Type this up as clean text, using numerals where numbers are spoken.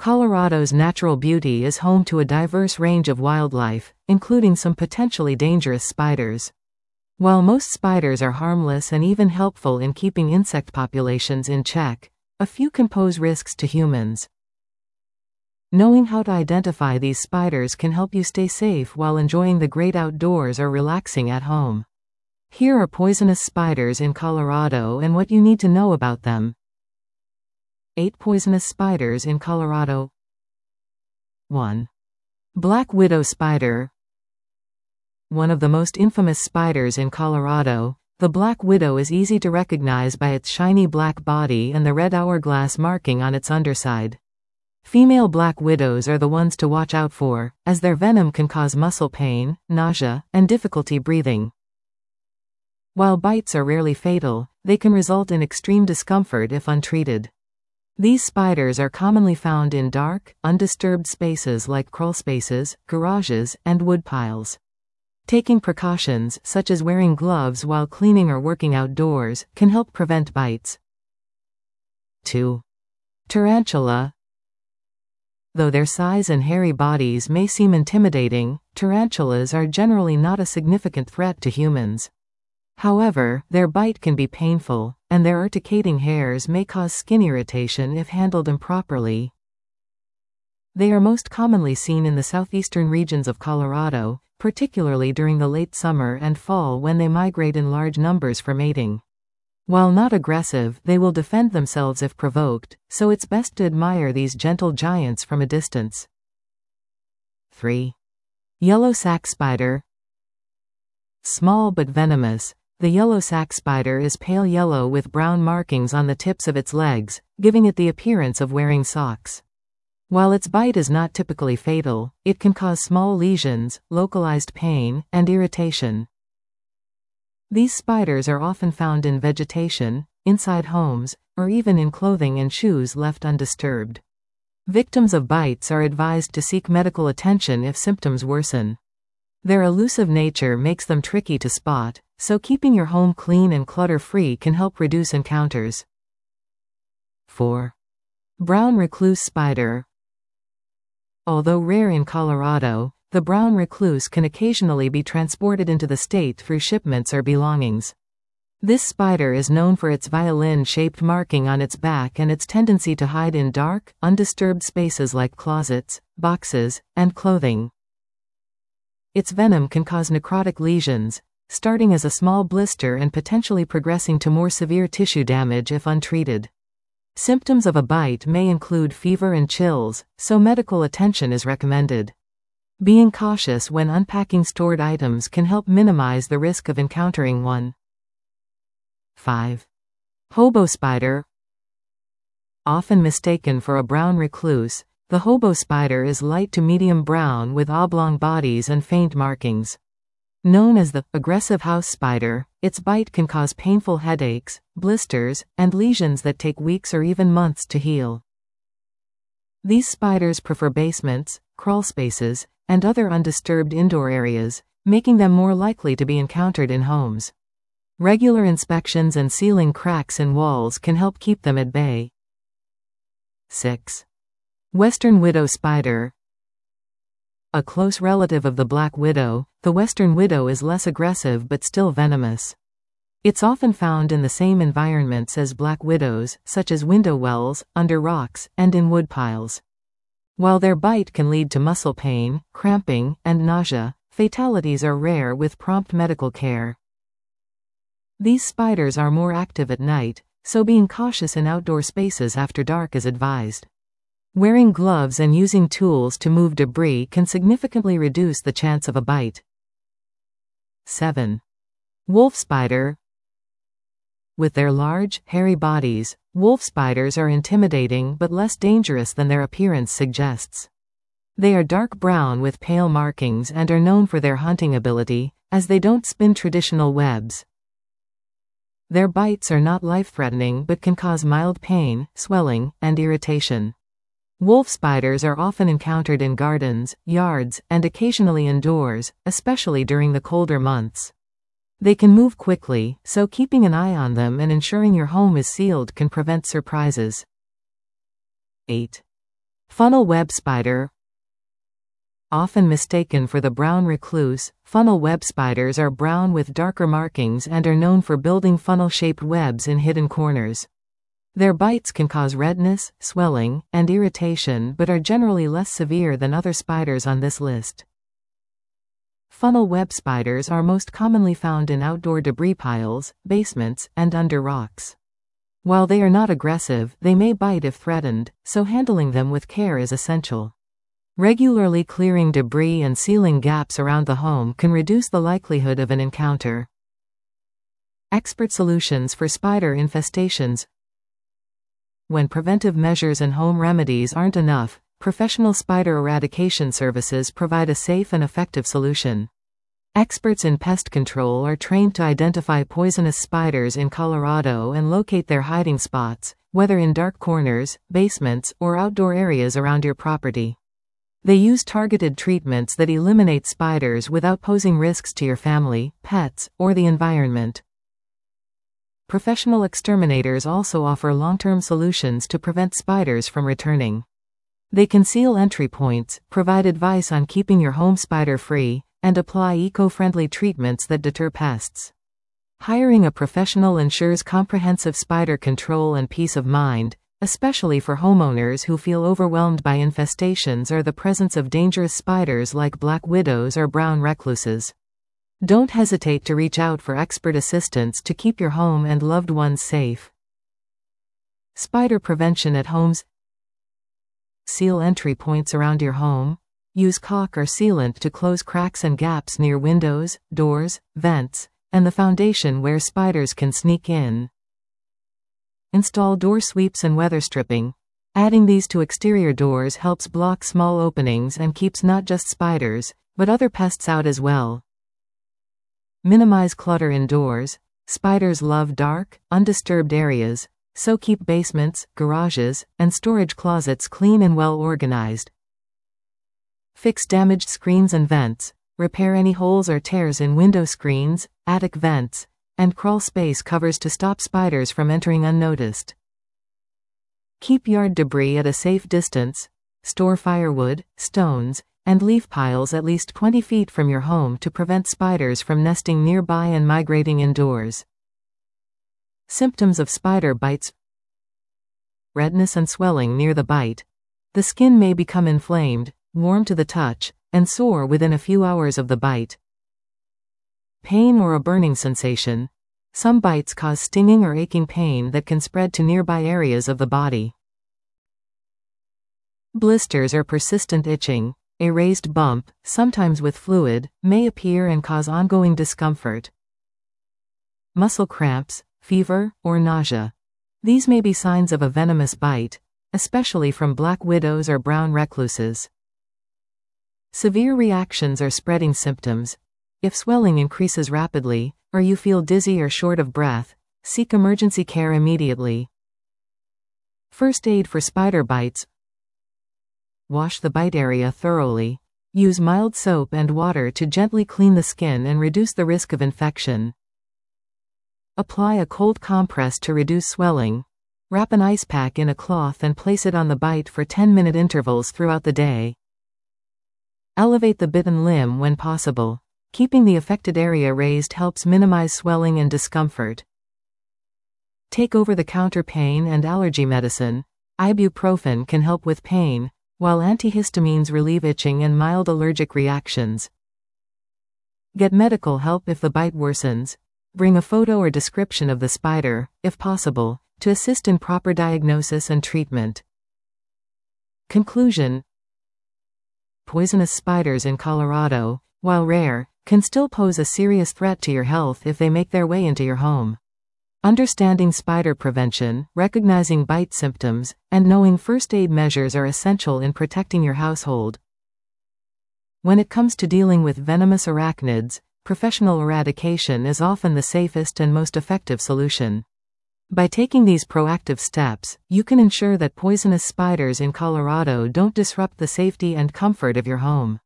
Colorado's natural beauty is home to a diverse range of wildlife, including some potentially dangerous spiders. While most spiders are harmless and even helpful in keeping insect populations in check, a few can pose risks to humans. Knowing how to identify these spiders can help you stay safe while enjoying the great outdoors or relaxing at home. Here are poisonous spiders in Colorado and what you need to know about them. 8 poisonous spiders in Colorado. 1. Black widow spider. One of the most infamous spiders in Colorado, the black widow is easy to recognize by its shiny black body and the red hourglass marking on its underside. Female black widows are the ones to watch out for, as their venom can cause muscle pain, nausea, and difficulty breathing. While bites are rarely fatal, they can result in extreme discomfort if untreated. These spiders are commonly found in dark, undisturbed spaces like crawlspaces, garages, and woodpiles. Taking precautions, such as wearing gloves while cleaning or working outdoors, can help prevent bites. 2. Tarantula. Though their size and hairy bodies may seem intimidating, tarantulas are generally not a significant threat to humans. However, their bite can be painful, and their urticating hairs may cause skin irritation if handled improperly. They are most commonly seen in the southeastern regions of Colorado, particularly during the late summer and fall when they migrate in large numbers for mating. While not aggressive, they will defend themselves if provoked, so it's best to admire these gentle giants from a distance. 3. Yellow sac spider. Small but venomous, the yellow sac spider is pale yellow with brown markings on the tips of its legs, giving it the appearance of wearing socks. While its bite is not typically fatal, it can cause small lesions, localized pain, and irritation. These spiders are often found in vegetation, inside homes, or even in clothing and shoes left undisturbed. Victims of bites are advised to seek medical attention if symptoms worsen. Their elusive nature makes them tricky to spot, so keeping your home clean and clutter-free can help reduce encounters. 4. Brown recluse spider. Although rare in Colorado, the brown recluse can occasionally be transported into the state through shipments or belongings. This spider is known for its violin-shaped marking on its back and its tendency to hide in dark, undisturbed spaces like closets, boxes, and clothing. Its venom can cause necrotic lesions, starting as a small blister and potentially progressing to more severe tissue damage if untreated. Symptoms of a bite may include fever and chills, so medical attention is recommended. Being cautious when unpacking stored items can help minimize the risk of encountering one. 5. Hobo spider. Often mistaken for a brown recluse, the hobo spider is light to medium brown with oblong bodies and faint markings. Known as the aggressive house spider, its bite can cause painful headaches, blisters, and lesions that take weeks or even months to heal. These spiders prefer basements, crawlspaces, and other undisturbed indoor areas, making them more likely to be encountered in homes. Regular inspections and sealing cracks in walls can help keep them at bay. 6. Western widow spider. A close relative of the black widow, the western widow is less aggressive but still venomous. It's often found in the same environments as black widows, such as window wells, under rocks, and in woodpiles. While their bite can lead to muscle pain, cramping, and nausea, fatalities are rare with prompt medical care. These spiders are more active at night, so being cautious in outdoor spaces after dark is advised. Wearing gloves and using tools to move debris can significantly reduce the chance of a bite. 7. Wolf spider. With their large, hairy bodies, wolf spiders are intimidating but less dangerous than their appearance suggests. They are dark brown with pale markings and are known for their hunting ability, as they don't spin traditional webs. Their bites are not life-threatening but can cause mild pain, swelling, and irritation. Wolf spiders are often encountered in gardens, yards, and occasionally indoors, especially during the colder months. They can move quickly, so keeping an eye on them and ensuring your home is sealed can prevent surprises. 8. Funnel web spider. Often mistaken for the brown recluse, funnel web spiders are brown with darker markings and are known for building funnel-shaped webs in hidden corners. Their bites can cause redness, swelling, and irritation but are generally less severe than other spiders on this list. Funnel web spiders are most commonly found in outdoor debris piles, basements, and under rocks. While they are not aggressive, they may bite if threatened, so handling them with care is essential. Regularly clearing debris and sealing gaps around the home can reduce the likelihood of an encounter. Expert solutions for spider infestations. When preventive measures and home remedies aren't enough, professional spider eradication services provide a safe and effective solution. Experts in pest control are trained to identify poisonous spiders in Colorado and locate their hiding spots, whether in dark corners, basements, or outdoor areas around your property. They use targeted treatments that eliminate spiders without posing risks to your family, pets, or the environment. Professional exterminators also offer long-term solutions to prevent spiders from returning. They can seal entry points, provide advice on keeping your home spider-free, and apply eco-friendly treatments that deter pests. Hiring a professional ensures comprehensive spider control and peace of mind, especially for homeowners who feel overwhelmed by infestations or the presence of dangerous spiders like black widows or brown recluses. Don't hesitate to reach out for expert assistance to keep your home and loved ones safe. Spider prevention at homes. Seal entry points around your home. Use caulk or sealant to close cracks and gaps near windows, doors, vents, and the foundation where spiders can sneak in. Install door sweeps and weather stripping. Adding these to exterior doors helps block small openings and keeps not just spiders, but other pests out as well. Minimize clutter indoors. Spiders love dark, undisturbed areas, so keep basements, garages, and storage closets clean and well organized. Fix damaged screens and vents. Repair any holes or tears in window screens, attic vents, and crawl space covers to stop spiders from entering unnoticed. Keep yard debris at a safe distance. Store firewood, stones, and leaf piles at least 20 feet from your home to prevent spiders from nesting nearby and migrating indoors. Symptoms of spider bites. Redness and swelling near the bite. The skin may become inflamed, warm to the touch, and sore within a few hours of the bite. Pain or a burning sensation. Some bites cause stinging or aching pain that can spread to nearby areas of the body. Blisters or persistent itching. A raised bump, sometimes with fluid, may appear and cause ongoing discomfort. Muscle cramps, fever, or nausea. These may be signs of a venomous bite, especially from black widows or brown recluses. Severe reactions or spreading symptoms. If swelling increases rapidly, or you feel dizzy or short of breath, seek emergency care immediately. First aid for spider bites. Wash the bite area thoroughly. Use mild soap and water to gently clean the skin and reduce the risk of infection. Apply a cold compress to reduce swelling. Wrap an ice pack in a cloth and place it on the bite for 10-minute intervals throughout the day. Elevate the bitten limb when possible. Keeping the affected area raised helps minimize swelling and discomfort. Take over-the-counter pain and allergy medicine. Ibuprofen can help with pain, while antihistamines relieve itching and mild allergic reactions. Get medical help if the bite worsens. Bring a photo or description of the spider, if possible, to assist in proper diagnosis and treatment. Conclusion. Poisonous spiders in Colorado, while rare, can still pose a serious threat to your health if they make their way into your home. Understanding spider prevention, recognizing bite symptoms, and knowing first aid measures are essential in protecting your household. When it comes to dealing with venomous arachnids, professional eradication is often the safest and most effective solution. By taking these proactive steps, you can ensure that poisonous spiders in Colorado don't disrupt the safety and comfort of your home.